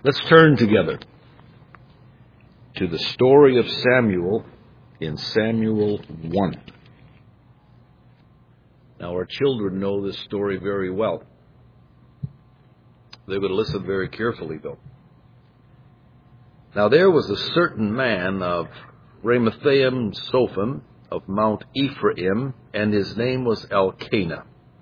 Let's turn together to the story of Samuel in Samuel 1. Now, our children know this story very well. They would listen very carefully, though. Now, there was a certain man of Ramathaim Sophim of Mount Ephraim, and his name was Elkanah,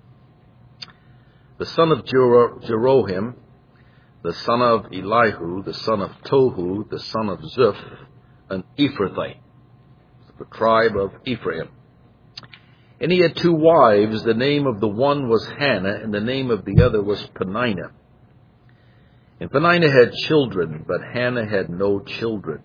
the son of Jeroham, the son of Elihu, the son of Tohu, the son of Zuph, an Ephrathite, the tribe of Ephraim. And he had two wives. The name of the one was Hannah, and the name of the other was Peninnah. And Peninnah had children, but Hannah had no children.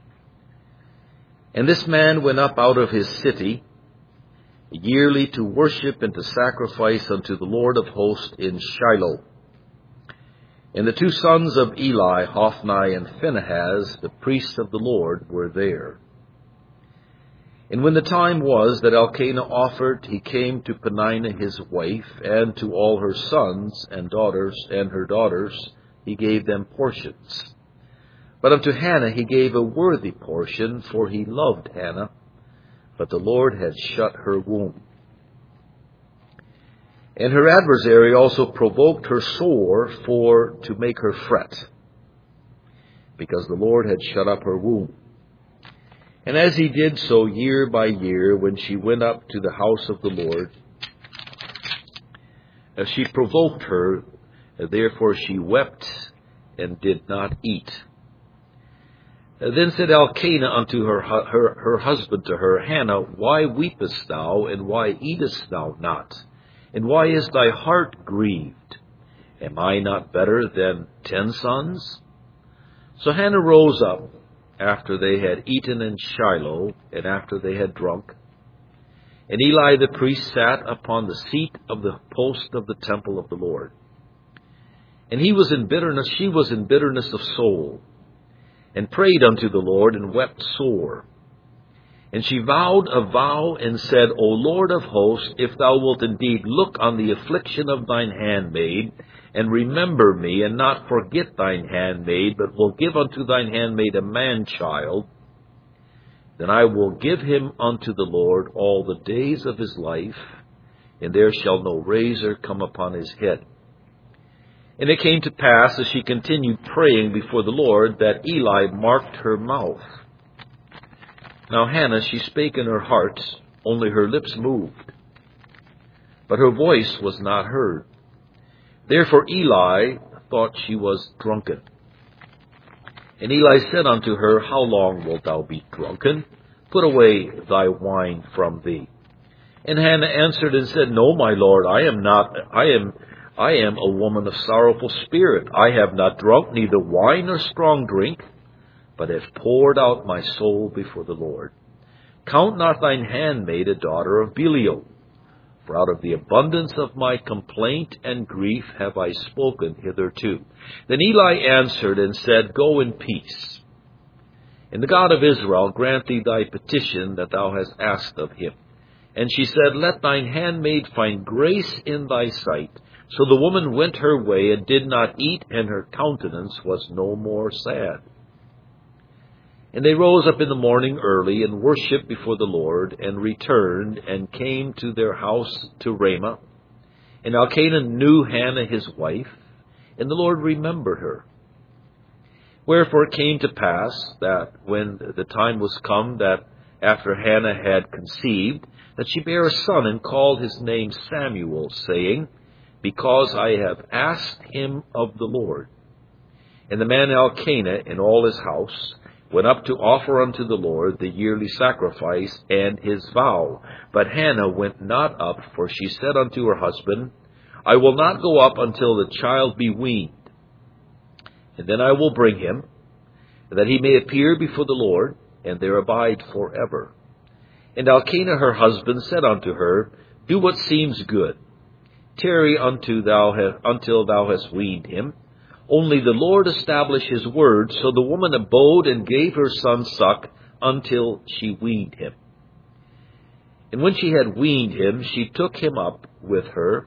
And this man went up out of his city yearly to worship and to sacrifice unto the Lord of hosts in Shiloh. And the two sons of Eli, Hophni and Phinehas, the priests of the Lord, were there. And when the time was that Elkanah offered, he came to Peninnah his wife, and to all her sons and daughters and her daughters he gave them portions. But unto Hannah he gave a worthy portion, for he loved Hannah, but the Lord had shut her womb. And her adversary also provoked her sore to make her fret, because the Lord had shut up her womb. And as he did so year by year, when she went up to the house of the Lord, as she provoked her, therefore she wept and did not eat. Then said Elkanah unto her husband to her, Hannah, why weepest thou, and why eatest thou not? And why is thy heart grieved? Am I not better than 10 sons? So Hannah rose up after they had eaten in Shiloh, and after they had drunk. And Eli the priest sat upon the seat of the post of the temple of the Lord. And she was in bitterness of soul, and prayed unto the Lord, and wept sore. And she vowed a vow, and said, O Lord of hosts, if thou wilt indeed look on the affliction of thine handmaid, and remember me, and not forget thine handmaid, but will give unto thine handmaid a man-child, then I will give him unto the Lord all the days of his life, and there shall no razor come upon his head. And it came to pass, as she continued praying before the Lord, that Eli marked her mouth. Now Hannah, she spake in her heart, only her lips moved, but her voice was not heard. Therefore Eli thought she was drunken. And Eli said unto her, How long wilt thou be drunken? Put away thy wine from thee. And Hannah answered and said, No, my Lord, I am a woman of sorrowful spirit. I have not drunk neither wine nor strong drink, but have poured out my soul before the Lord. Count not thine handmaid a daughter of Belial, for out of the abundance of my complaint and grief have I spoken hitherto. Then Eli answered and said, Go in peace. And the God of Israel grant thee thy petition that thou hast asked of him. And she said, Let thine handmaid find grace in thy sight. So the woman went her way and did not eat, and her countenance was no more sad. And they rose up in the morning early, and worshipped before the Lord, and returned, and came to their house to Ramah. And Elkanah knew Hannah his wife, and the Lord remembered her. Wherefore it came to pass that when the time was come that after Hannah had conceived, that she bare a son, and called his name Samuel, saying, Because I have asked him of the Lord. And the man Elkanah and all his house went up to offer unto the Lord the yearly sacrifice and his vow. But Hannah went not up, for she said unto her husband, I will not go up until the child be weaned. And then I will bring him, that he may appear before the Lord, and there abide forever. And Elkanah her husband said unto her, Do what seems good. Tarry until thou hast weaned him. Only the Lord establish his word. So the woman abode and gave her son suck until she weaned him. And when she had weaned him, she took him up with her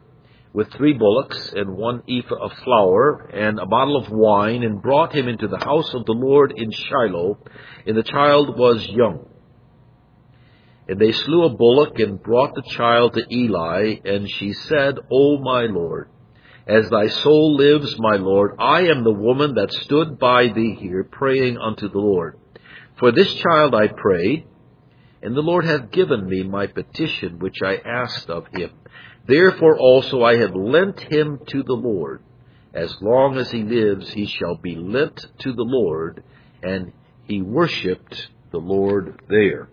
with 3 bullocks and 1 ephah of flour and a bottle of wine, and brought him into the house of the Lord in Shiloh, and the child was young. And they slew a bullock and brought the child to Eli, and she said, O my Lord, as thy soul lives, my Lord, I am the woman that stood by thee here, praying unto the Lord. For this child I prayed, and the Lord hath given me my petition which I asked of him. Therefore also I have lent him to the Lord. As long as he lives, he shall be lent to the Lord. And he worshipped the Lord there.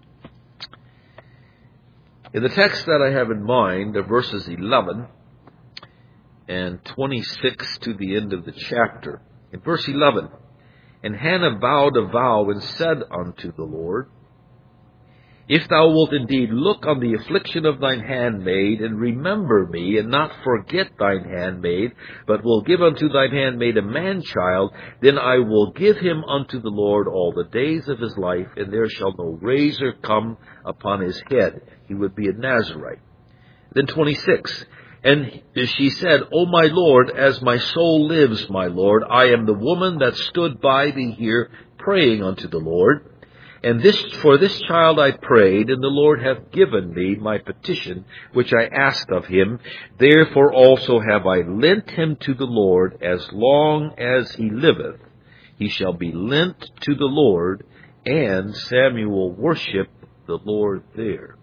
In the text that I have in mind, the verses 11 and 26 to the end of the chapter. In verse 11, and Hannah vowed a vow and said unto the Lord, If thou wilt indeed look on the affliction of thine handmaid, and remember me, and not forget thine handmaid, but will give unto thine handmaid a man-child, then I will give him unto the Lord all the days of his life, and there shall no razor come upon his head. He would be a Nazarite. Then 26, and she said, O my Lord, as my soul lives, my Lord, I am the woman that stood by thee here, praying unto the Lord. And for this child I prayed, and the Lord hath given me my petition, which I asked of him. Therefore also have I lent him to the Lord. As long as he liveth, he shall be lent to the Lord. And Samuel worshiped the Lord there.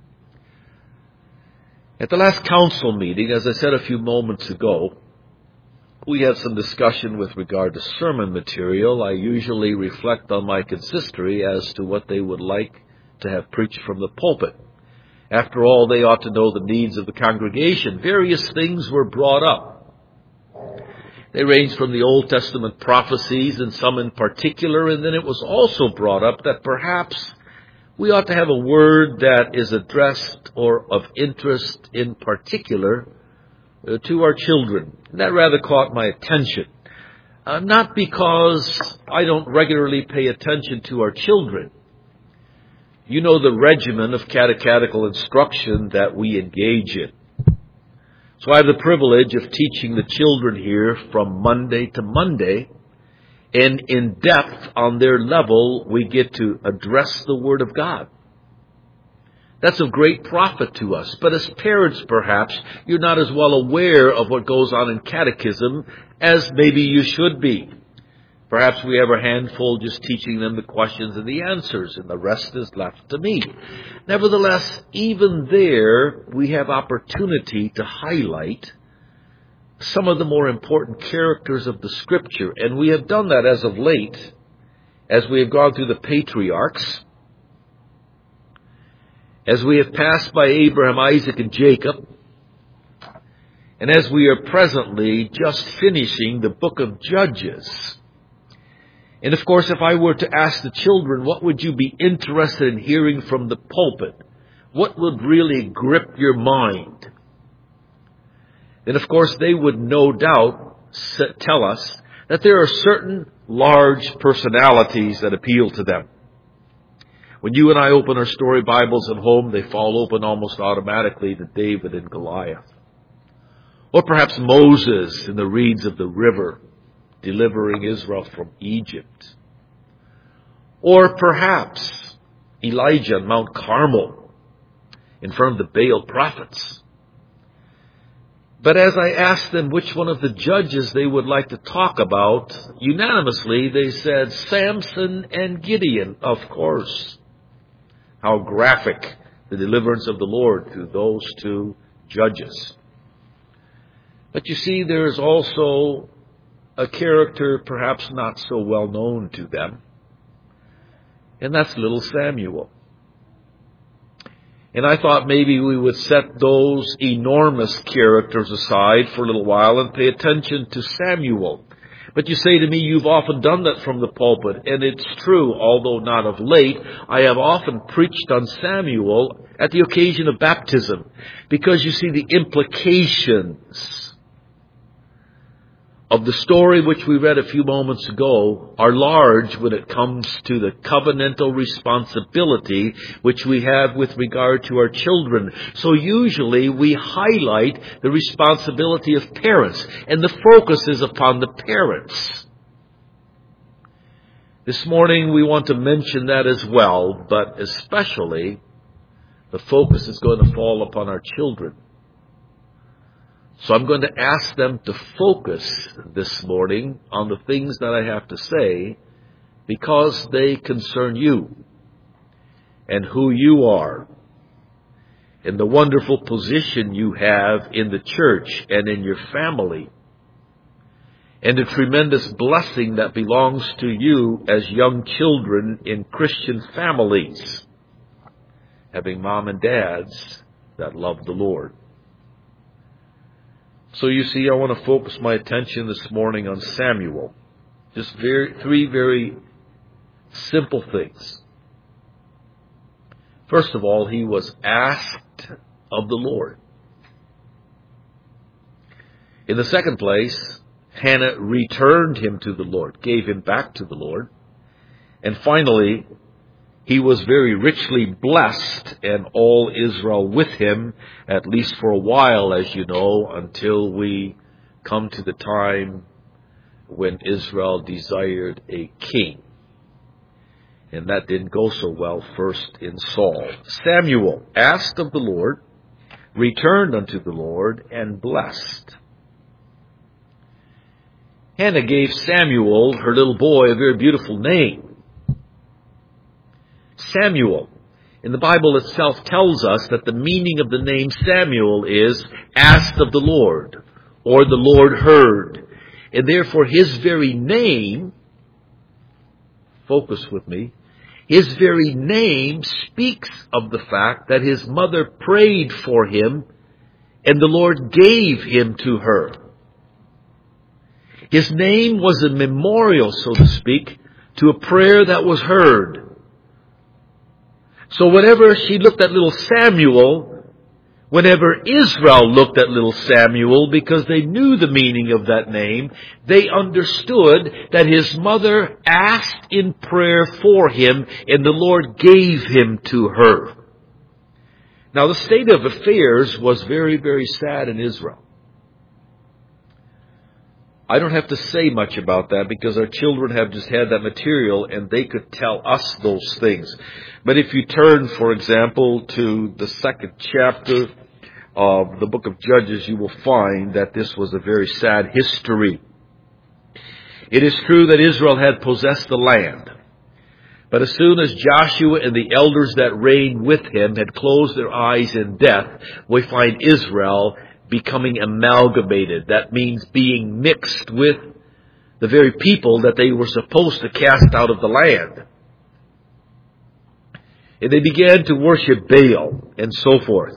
At the last council meeting, as I said a few moments ago, we had some discussion with regard to sermon material. I usually reflect on my consistory as to what they would like to have preached from the pulpit. After all, they ought to know the needs of the congregation. Various things were brought up. They ranged from the Old Testament prophecies, and some in particular, and then it was also brought up that perhaps we ought to have a word that is addressed or of interest in particular to our children. And that rather caught my attention. Not because I don't regularly pay attention to our children. You know the regimen of catechetical instruction that we engage in. So I have the privilege of teaching the children here from Monday to Monday. And in depth on their level, we get to address the Word of God. That's of great profit to us. But as parents, perhaps, you're not as well aware of what goes on in catechism as maybe you should be. Perhaps we have a handful just teaching them the questions and the answers, and the rest is left to me. Nevertheless, even there, we have opportunity to highlight some of the more important characters of the Scripture. And we have done that as of late, as we have gone through the patriarchs, as we have passed by Abraham, Isaac, and Jacob, and as we are presently just finishing the book of Judges. And of course, if I were to ask the children, what would you be interested in hearing from the pulpit? What would really grip your mind? Then of course they would no doubt tell us that there are certain large personalities that appeal to them. When you and I open our story Bibles at home, they fall open almost automatically to David and Goliath. Or perhaps Moses in the reeds of the river, delivering Israel from Egypt. Or perhaps Elijah on Mount Carmel, in front of the Baal prophets. But as I asked them which one of the judges they would like to talk about, unanimously they said Samson and Gideon, of course. How graphic the deliverance of the Lord through those two judges. But you see, there is also a character perhaps not so well known to them, and that's little Samuel. And I thought maybe we would set those enormous characters aside for a little while and pay attention to Samuel. But you say to me, you've often done that from the pulpit, and it's true, although not of late. I have often preached on Samuel at the occasion of baptism, because you see the implications of the story which we read a few moments ago are large when it comes to the covenantal responsibility which we have with regard to our children. So usually we highlight the responsibility of parents, and the focus is upon the parents. This morning we want to mention that as well, but especially the focus is going to fall upon our children. So I'm going to ask them to focus this morning on the things that I have to say because they concern you and who you are and the wonderful position you have in the church and in your family and the tremendous blessing that belongs to you as young children in Christian families, having mom and dads that love the Lord. So you see, I want to focus my attention this morning on Samuel. Just three very simple things. First of all, he was asked of the Lord. In the second place, Hannah returned him to the Lord, gave him back to the Lord. And finally, he was very richly blessed, and all Israel with him, at least for a while, as you know, until we come to the time when Israel desired a king. And that didn't go so well first in Saul. Samuel asked of the Lord, returned unto the Lord, and blessed. Hannah gave Samuel, her little boy, a very beautiful name. Samuel, in the Bible itself, tells us that the meaning of the name Samuel is asked of the Lord, or the Lord heard. And therefore his very name, focus with me, his very name speaks of the fact that his mother prayed for him and the Lord gave him to her. His name was a memorial, so to speak, to a prayer that was heard. So whenever she looked at little Samuel, whenever Israel looked at little Samuel, because they knew the meaning of that name, they understood that his mother asked in prayer for him and the Lord gave him to her. Now the state of affairs was very, very sad in Israel. I don't have to say much about that because our children have just had that material and they could tell us those things. But if you turn, for example, to the second chapter of the book of Judges, you will find that this was a very sad history. It is true that Israel had possessed the land. But as soon as Joshua and the elders that reigned with him had closed their eyes in death, we find Israel becoming amalgamated. That means being mixed with the very people that they were supposed to cast out of the land. And they began to worship Baal and so forth.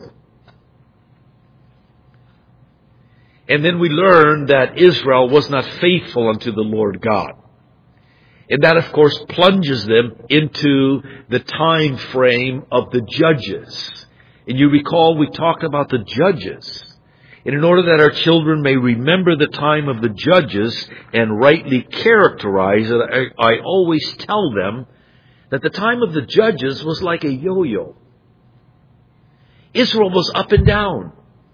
And then we learn that Israel was not faithful unto the Lord God. And that, of course, plunges them into the time frame of the Judges. And you recall we talked about the Judges. And in order that our children may remember the time of the Judges and rightly characterize it, I always tell them that the time of the Judges was like a yo-yo. Israel was up and down.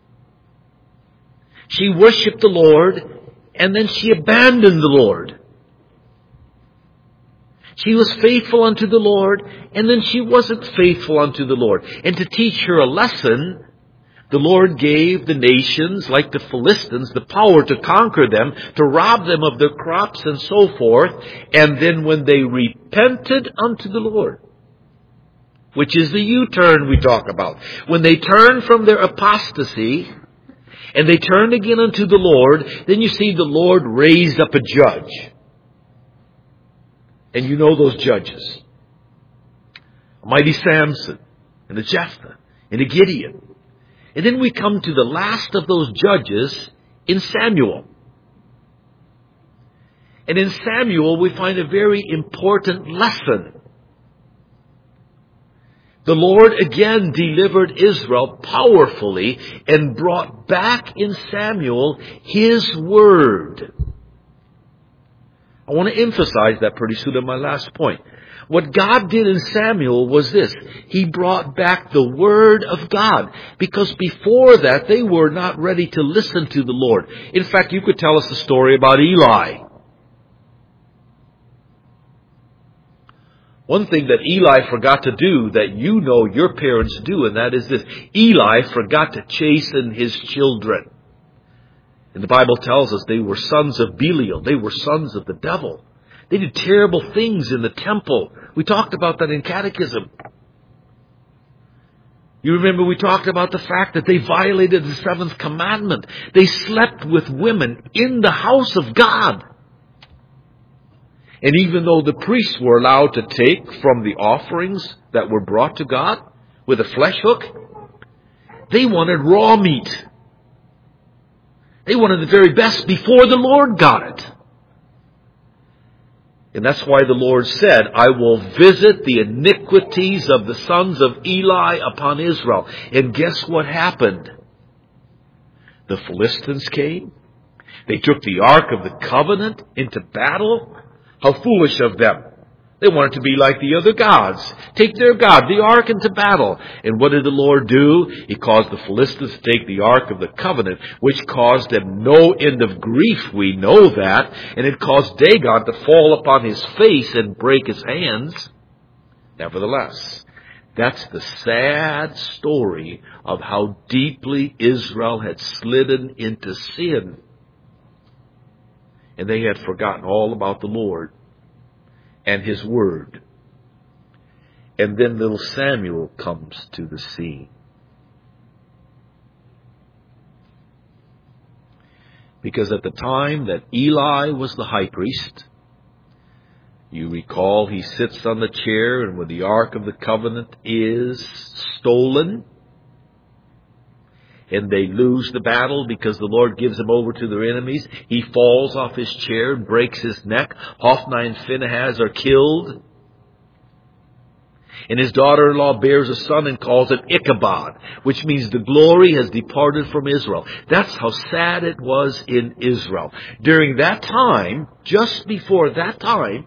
She worshipped the Lord, and then she abandoned the Lord. She was faithful unto the Lord, and then she wasn't faithful unto the Lord. And to teach her a lesson, the Lord gave the nations, like the Philistines, the power to conquer them, to rob them of their crops and so forth. And then when they repented unto the Lord, which is the U-turn we talk about, when they turned from their apostasy and they turned again unto the Lord, then you see the Lord raised up a judge. And you know those judges. A mighty Samson, and a Jephthah, and a Gideon. And then we come to the last of those judges in Samuel. And in Samuel we find a very important lesson. The Lord again delivered Israel powerfully and brought back in Samuel His word. I want to emphasize that pretty soon in my last point. What God did in Samuel was this. He brought back the Word of God. Because before that, they were not ready to listen to the Lord. In fact, you could tell us the story about Eli. One thing that Eli forgot to do that you know your parents do, and that is this. Eli forgot to chasten his children. And the Bible tells us they were sons of Belial. They were sons of the devil. They did terrible things in the temple. We talked about that in Catechism. You remember we talked about the fact that they violated the seventh commandment. They slept with women in the house of God. And even though the priests were allowed to take from the offerings that were brought to God with a flesh hook, they wanted raw meat. They wanted the very best before the Lord got it. And that's why the Lord said, I will visit the iniquities of the sons of Eli upon Israel. And guess what happened? The Philistines came. They took the Ark of the Covenant into battle. How foolish of them. They wanted to be like the other gods. Take their God, the ark, into battle. And what did the Lord do? He caused the Philistines to take the Ark of the Covenant, which caused them no end of grief. We know that. And it caused Dagon to fall upon his face and break his hands. Nevertheless, that's the sad story of how deeply Israel had slidden into sin. And they had forgotten all about the Lord and His Word. And then little Samuel comes to the scene. Because at the time that Eli was the high priest, you recall he sits on the chair, and when the Ark of the Covenant is stolen, and they lose the battle because the Lord gives them over to their enemies, he falls off his chair and breaks his neck. Hophni and Phinehas are killed. And his daughter-in-law bears a son and calls him Ichabod, which means the glory has departed from Israel. That's how sad it was in Israel. During that time, just before that time,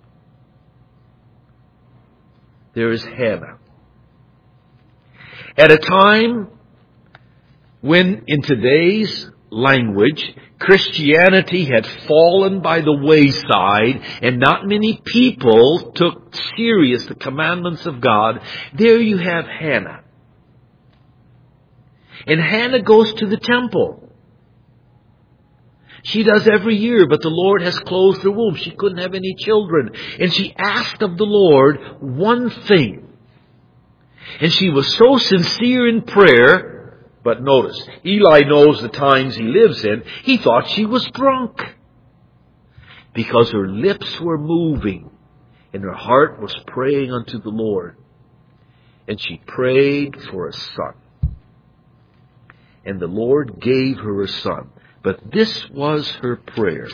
there is Hannah. At a time when, in today's language, Christianity had fallen by the wayside and not many people took serious the commandments of God, there you have Hannah. And Hannah goes to the temple. She does every year, but the Lord has closed her womb. She couldn't have any children. And she asked of the Lord one thing. And she was so sincere in prayer. But notice, Eli knows the times he lives in. He thought she was drunk. Because her lips were moving and her heart was praying unto the Lord. And she prayed for a son. And the Lord gave her a son. But this was her prayer.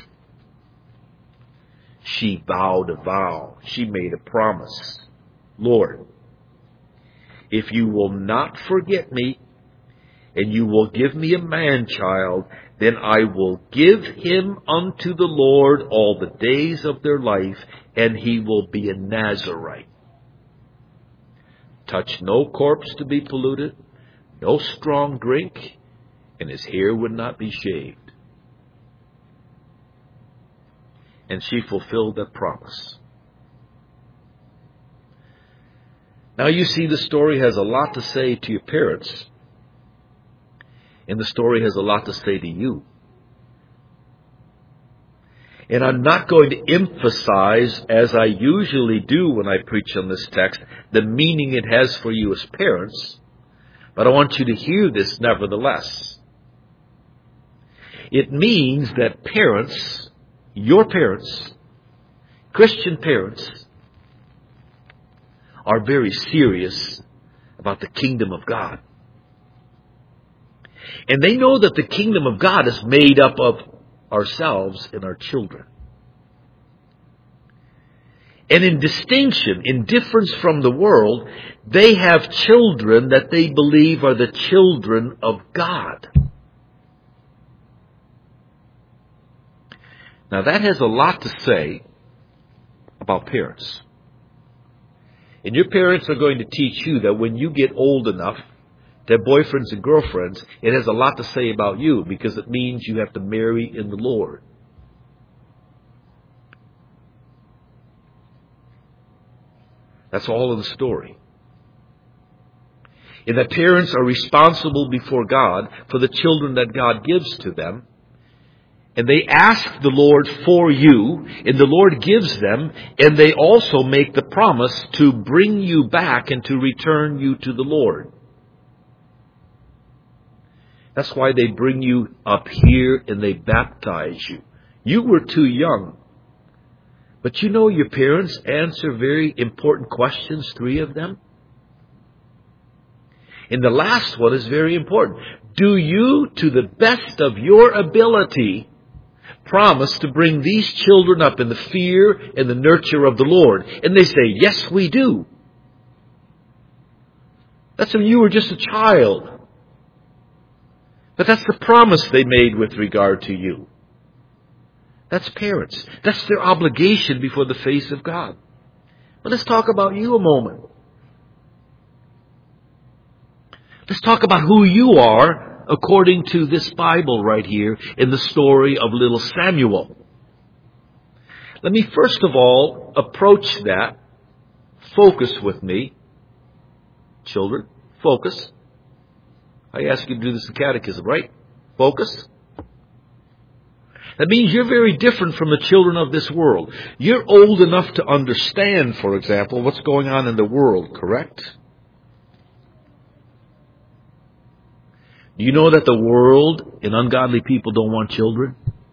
She vowed a vow. She made a promise. Lord, if you will not forget me, and you will give me a man-child, then I will give him unto the Lord all the days of their life, and he will be a Nazarite. Touch no corpse to be polluted, no strong drink, and his hair would not be shaved. And she fulfilled that promise. Now you see, the story has a lot to say to your parents. And the story has a lot to say to you. And I'm not going to emphasize, as I usually do when I preach on this text, the meaning it has for you as parents. But I want you to hear this nevertheless. It means that parents, your parents, Christian parents, are very serious about the kingdom of God. And they know that the kingdom of God is made up of ourselves and our children. And in distinction, in difference from the world, they have children that they believe are the children of God. Now that has a lot to say about parents. And your parents are going to teach you that when you get old enough to have boyfriends and girlfriends, it has a lot to say about you, because it means you have to marry in the Lord. That's all in the story. And that parents are responsible before God for the children that God gives to them. And they ask the Lord for you, and the Lord gives them, and they also make the promise to bring you back and to return you to the Lord. That's why they bring you up here and they baptize you. You were too young. But you know your parents answer very important questions, 3 of them. And the last one is very important. Do you, to the best of your ability, promise to bring these children up in the fear and the nurture of the Lord? And they say, yes, we do. That's when you were just a child. But that's the promise they made with regard to you. That's parents. That's their obligation before the face of God. But let's talk about you a moment. Let's talk about who you are according to this Bible right here in the story of little Samuel. Let me first of all approach that. Focus with me. Children, focus. I ask you to do this in catechism, right? Focus. That means you're very different from the children of this world. You're old enough to understand, for example, what's going on in the world, correct? Do you know that the world and ungodly people don't want children?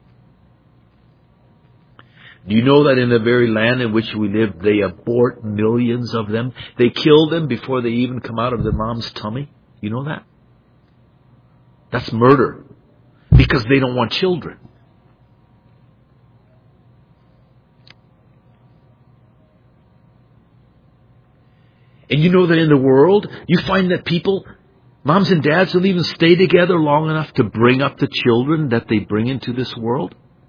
Do you know that in the very land in which we live, they abort millions of them? They kill them before they even come out of their mom's tummy? You know that? That's murder. Because they don't want children. And you know that in the world, you find that people, moms and dads, don't even stay together long enough to bring up the children that they bring into this world.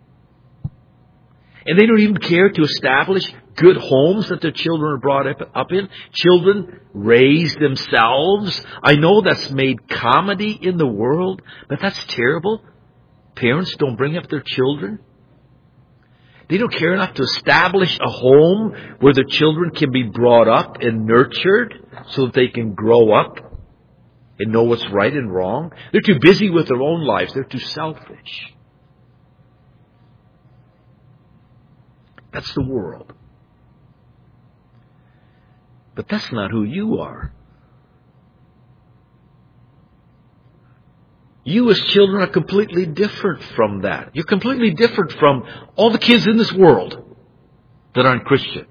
And they don't even care to establish good homes that their children are brought up in. Children raise themselves. I know that's made comedy in the world, but that's terrible. Parents don't bring up their children. They don't care enough to establish a home where the children can be brought up and nurtured so that they can grow up and know what's right and wrong. They're too busy with their own lives. They're too selfish. That's the world. But that's not who you are. You as children are completely different from that. You're completely different from all the kids in this world that aren't Christian.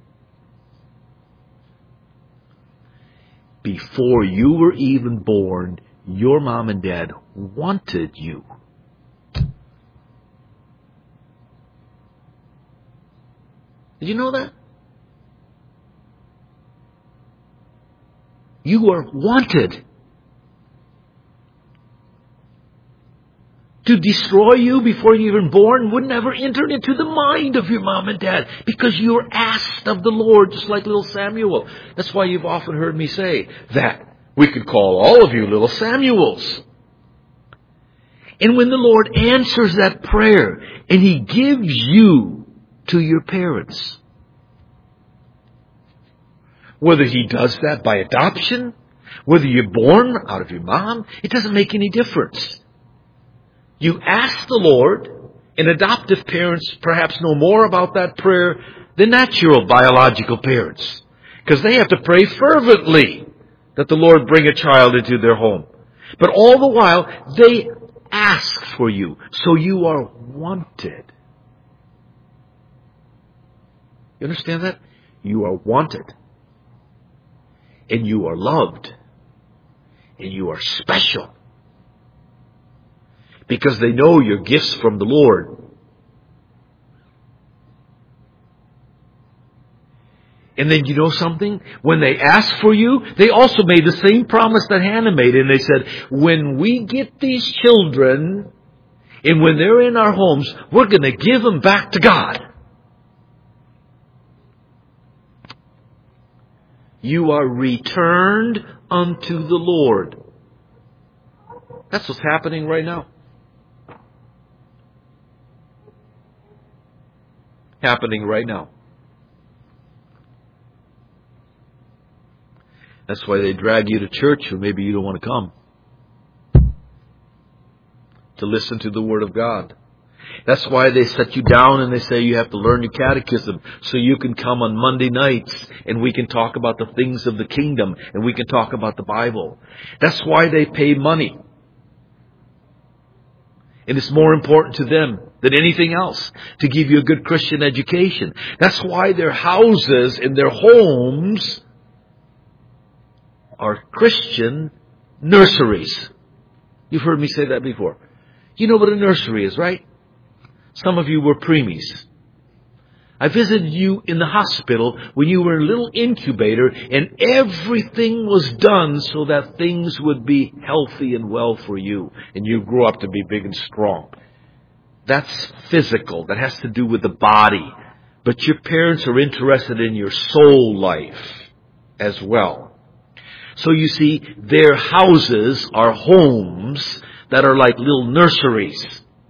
Before you were even born, your mom and dad wanted you. Did you know that? You were wanted. To destroy you before you were even born would never enter into the mind of your mom and dad, because you were asked of the Lord, just like little Samuel. That's why you've often heard me say that we could call all of you little Samuels. And when the Lord answers that prayer and He gives you to your parents, whether He does that by adoption, whether you're born out of your mom, it doesn't make any difference. You ask the Lord, and adoptive parents perhaps know more about that prayer than natural biological parents, because they have to pray fervently that the Lord bring a child into their home. But all the while, they ask for you, so you are wanted. You understand that? You are wanted. And you are loved. And you are special. Because they know you're gifts from the Lord. And then you know something? When they asked for you, they also made the same promise that Hannah made. And they said, when we get these children And when they're in our homes, we're going to give them back to God. You are returned unto the Lord. That's what's happening right now. Happening right now. That's why they drag you to church, or maybe you don't want to come. To listen to the Word of God. That's why they set you down and they say you have to learn your catechism so you can come on Monday nights and we can talk about the things of the kingdom and we can talk about the Bible. That's why they pay money. And it's more important to them than anything else to give you a good Christian education. That's why their houses and their homes are Christian nurseries. You've heard me say that before. You know what a nursery is, right? Some of you were preemies. I visited you in the hospital when you were a little incubator and everything was done so that things would be healthy and well for you. And you grew up to be big and strong. That's physical. That has to do with the body. But your parents are interested in your soul life as well. So you see, their houses are homes that are like little nurseries.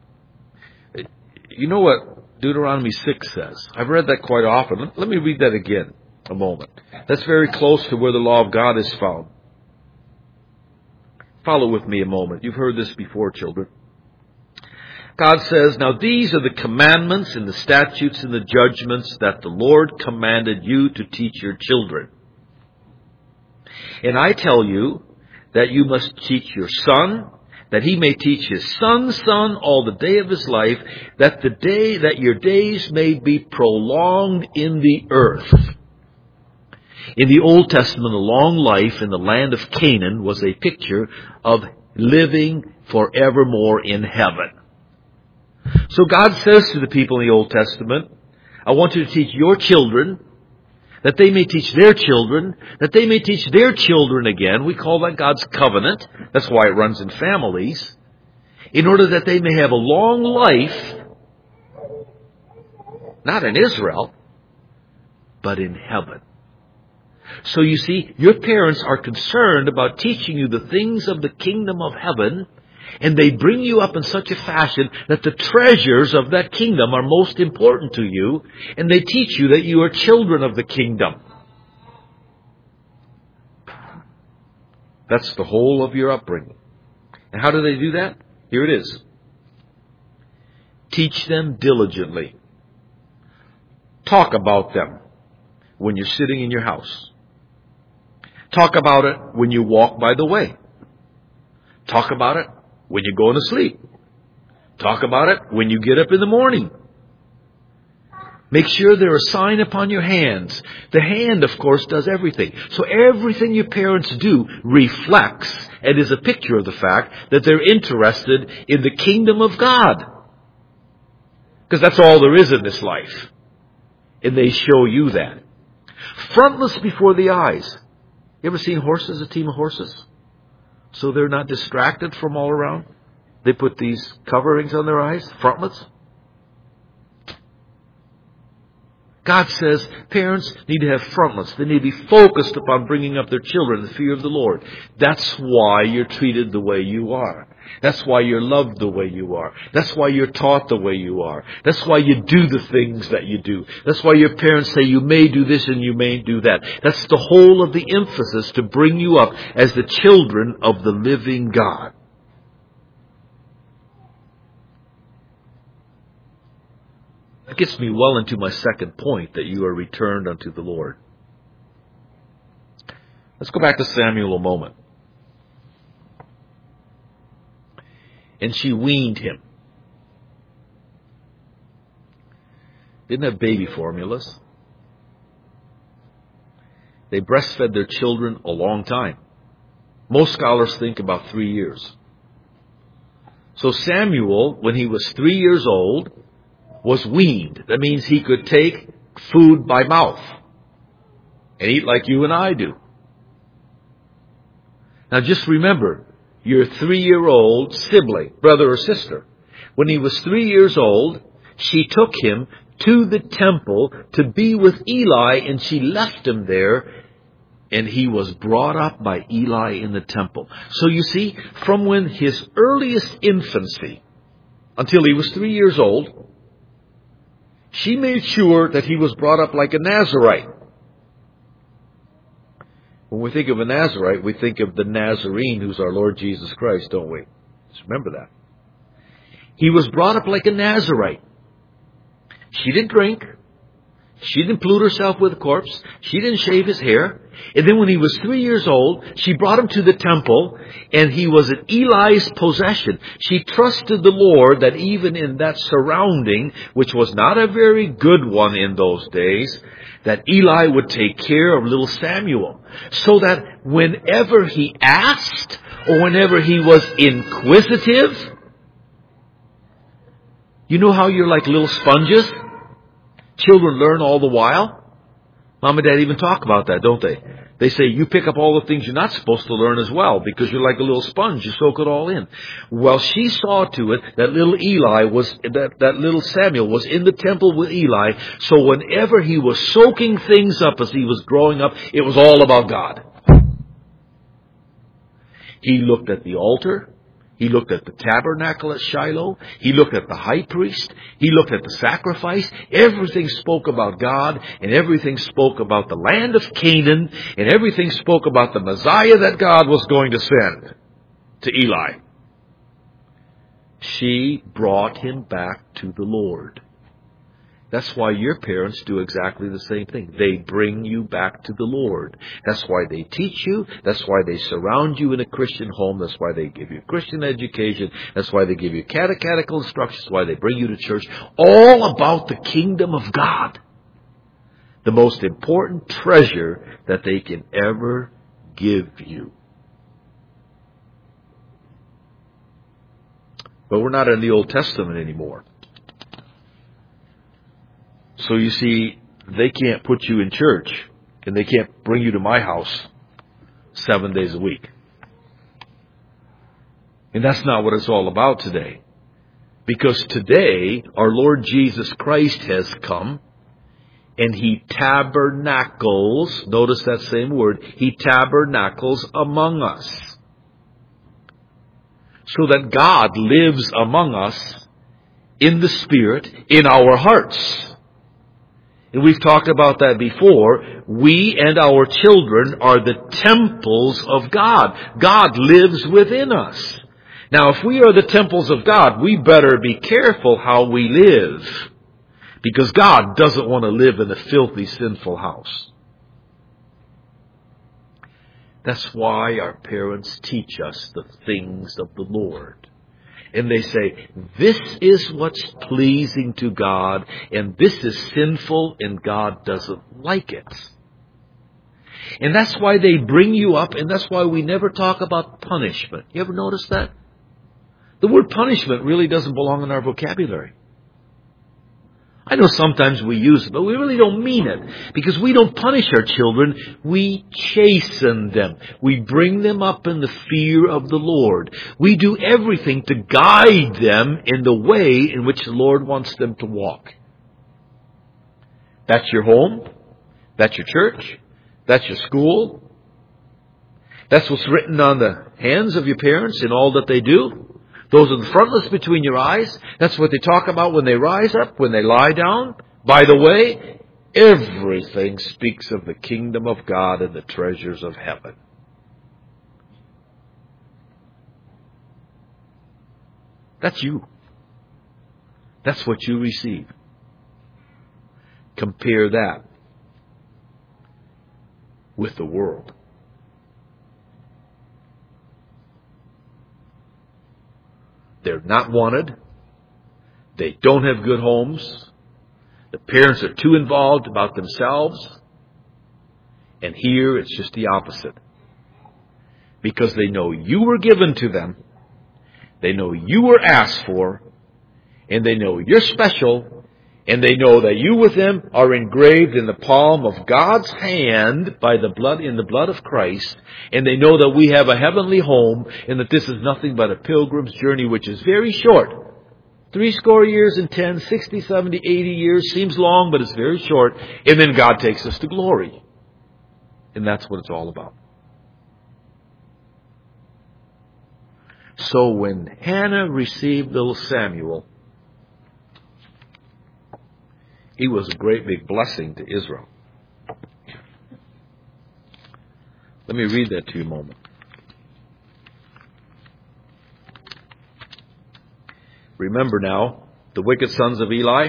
You know what Deuteronomy 6 says? I've read that quite often. Let me read that again a moment. That's very close to where the law of God is found. Follow with me a moment. You've heard this before, children. God says, "Now these are the commandments and the statutes and the judgments that the Lord commanded you to teach your children. And I tell you that you must teach your son, that he may teach his son's son all the day of his life, that your days may be prolonged in the earth." In the Old Testament, a long life in the land of Canaan was a picture of living forevermore in heaven. So God says to the people in the Old Testament, I want you to teach your children, that they may teach their children, that they may teach their children again. We call that God's covenant. That's why it runs in families. In order that they may have a long life, not in Israel, but in heaven. So you see, your parents are concerned about teaching you the things of the kingdom of heaven, and they bring you up in such a fashion that the treasures of that kingdom are most important to you, and they teach you that you are children of the kingdom. That's the whole of your upbringing. And how do they do that? Here it is. Teach them diligently. Talk about them when you're sitting in your house. Talk about it when you walk by the way. Talk about it when you're going to sleep. Talk about it when you get up in the morning. Make sure they're a sign upon your hands. The hand, of course, does everything. So everything your parents do reflects and is a picture of the fact that they're interested in the kingdom of God. Because that's all there is in this life. And they show you that. Frontless before the eyes. You ever seen horses, a team of horses? So they're not distracted from all around. They put these coverings on their eyes, frontlets. God says parents need to have frontlets. They need to be focused upon bringing up their children in the fear of the Lord. That's why you're treated the way you are. That's why you're loved the way you are. That's why you're taught the way you are. That's why you do the things that you do. That's why your parents say you may do this and you may do that. That's the whole of the emphasis to bring you up as the children of the living God. That gets me well into my second point, that you are returned unto the Lord. Let's go back to Samuel a moment. And she weaned him. Didn't have baby formulas. They breastfed their children a long time. Most scholars think about 3 years. So Samuel, when he was 3 years old, was weaned. That means he could take food by mouth and eat like you and I do. Now just remember, your 3-year-old sibling, brother or sister, When he was 3 years old, she took him to the temple to be with Eli, and she left him there, and he was brought up by Eli in the temple. So you see, from when his earliest infancy until he was 3 years old, she made sure that he was brought up like a Nazirite. When we think of a Nazirite, we think of the Nazarene, who's our Lord Jesus Christ, don't we? Just remember that. He was brought up like a Nazirite. She didn't drink. She didn't pollute herself with a corpse. She didn't shave his hair. And then when he was 3 years old, she brought him to the temple, and he was in Eli's possession. She trusted the Lord that even in that surrounding, which was not a very good one in those days, that Eli would take care of little Samuel. So that whenever he asked, or whenever he was inquisitive, you know how you're like little sponges? Children learn all the while. Mom and Dad even talk about that, don't they? They say you pick up all the things you're not supposed to learn as well because you're like a little sponge. You soak it all in. Well, she saw to it that little that little Samuel was in the temple with Eli. So whenever he was soaking things up as he was growing up, it was all about God. He looked at the altar. He looked at the tabernacle at Shiloh. He looked at the high priest. He looked at the sacrifice. Everything spoke about God, and everything spoke about the land of Canaan, and everything spoke about the Messiah that God was going to send to Eli. She brought him back to the Lord. That's why your parents do exactly the same thing. They bring you back to the Lord. That's why they teach you. That's why they surround you in a Christian home. That's why they give you Christian education. That's why they give you catechetical instructions. That's why they bring you to church. All about the kingdom of God. The most important treasure that they can ever give you. But we're not in the Old Testament anymore. So you see, they can't put you in church, and they can't bring you to my house 7 days a week. And that's not what it's all about today. Because today, our Lord Jesus Christ has come, and He tabernacles, notice that same word, He tabernacles among us. So that God lives among us in the Spirit, in our hearts. And we've talked about that before. We and our children are the temples of God. God lives within us. Now, if we are the temples of God, we better be careful how we live. Because God doesn't want to live in a filthy, sinful house. That's why our parents teach us the things of the Lord. And they say, this is what's pleasing to God, and this is sinful, and God doesn't like it. And that's why they bring you up, and that's why we never talk about punishment. You ever notice that? The word punishment really doesn't belong in our vocabulary. I know sometimes we use it, but we really don't mean it. Because we don't punish our children, we chasten them. We bring them up in the fear of the Lord. We do everything to guide them in the way in which the Lord wants them to walk. That's your home. That's your church. That's your school. That's what's written on the hands of your parents in all that they do. Those are the frontlets between your eyes. That's what they talk about when they rise up, when they lie down. By the way, everything speaks of the kingdom of God and the treasures of heaven. That's you. That's what you receive. Compare that with the world. They're not wanted. They don't have good homes. The parents are too involved about themselves. And here it's just the opposite. Because they know you were given to them. They know you were asked for. And they know you're special. And they know that you with them are engraved in the palm of God's hand by the blood, in the blood of Christ. And they know that we have a heavenly home and that this is nothing but a pilgrim's journey, which is very short. 70 years and 10, 60, 70, 80 years. Seems long, but it's very short. And then God takes us to glory. And that's what it's all about. So when Hannah received little Samuel, he was a great big blessing to Israel. Let me read that to you a moment. Remember now, the wicked sons of Eli,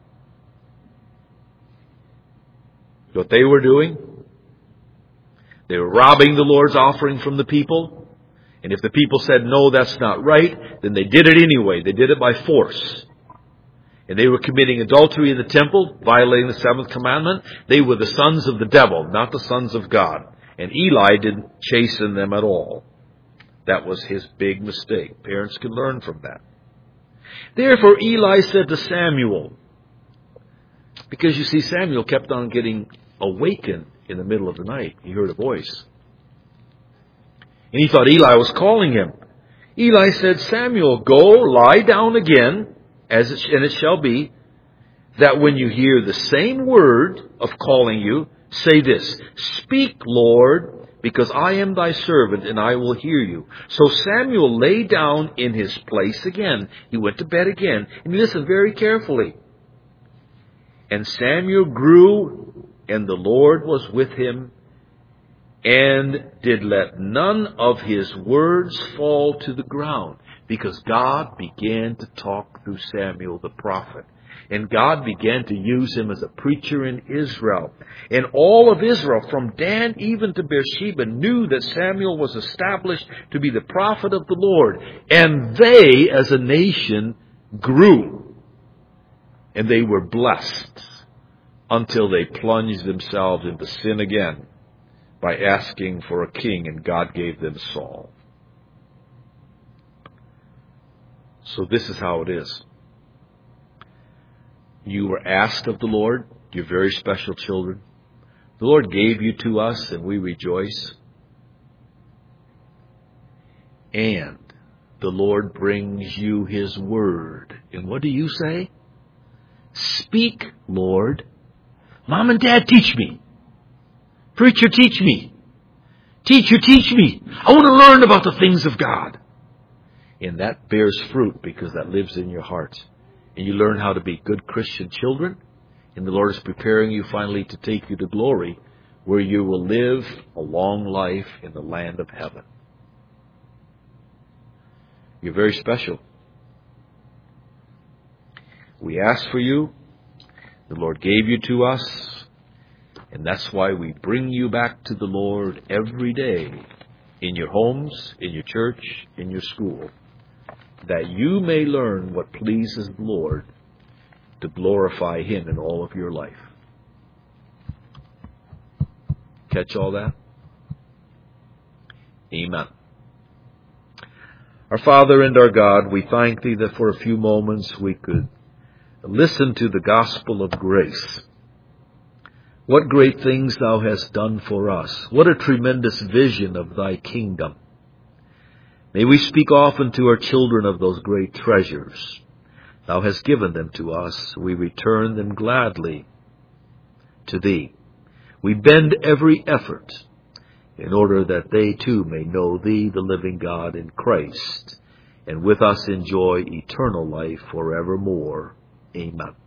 what they were doing. They were robbing the Lord's offering from the people. And if the people said, no, that's not right, then they did it anyway. They did it by force. And they were committing adultery in the temple, violating the seventh commandment. They were the sons of the devil, not the sons of God. And Eli didn't chasten them at all. That was his big mistake. Parents can learn from that. Therefore Eli said to Samuel, because you see, Samuel kept on getting awakened in the middle of the night. He heard a voice. And he thought Eli was calling him. Eli said, Samuel, go lie down again, and it shall be that when you hear the same word of calling you, say this, speak, Lord, because I am thy servant, and I will hear you. So Samuel lay down in his place again. He went to bed again. And listen very carefully. And Samuel grew, and the Lord was with him, and did let none of his words fall to the ground, because God began to talk through Samuel the prophet. And God began to use him as a preacher in Israel. And all of Israel, from Dan even to Beersheba, knew that Samuel was established to be the prophet of the Lord. And they, as a nation, grew. And they were blessed until they plunged themselves into sin again by asking for a king, and God gave them Saul. So this is how it is. You were asked of the Lord, you're very special children. The Lord gave you to us, and we rejoice. And the Lord brings you His word. And what do you say? Speak, Lord. Mom and Dad, teach me. Preacher, teach me. Teacher, teach me. I want to learn about the things of God. And that bears fruit because that lives in your hearts. And you learn how to be good Christian children. And the Lord is preparing you finally to take you to glory, where you will live a long life in the land of heaven. You're very special. We asked for you. The Lord gave you to us. And that's why we bring you back to the Lord every day, in your homes, in your church, in your school, that you may learn what pleases the Lord, to glorify Him in all of your life. Catch all that? Amen. Our Father and our God, we thank Thee that for a few moments we could listen to the gospel of grace. What great things Thou hast done for us. What a tremendous vision of Thy kingdom. May we speak often to our children of those great treasures. Thou hast given them to us. We return them gladly to Thee. We bend every effort in order that they too may know Thee, the living God, in Christ, and with us enjoy eternal life forevermore. Amen.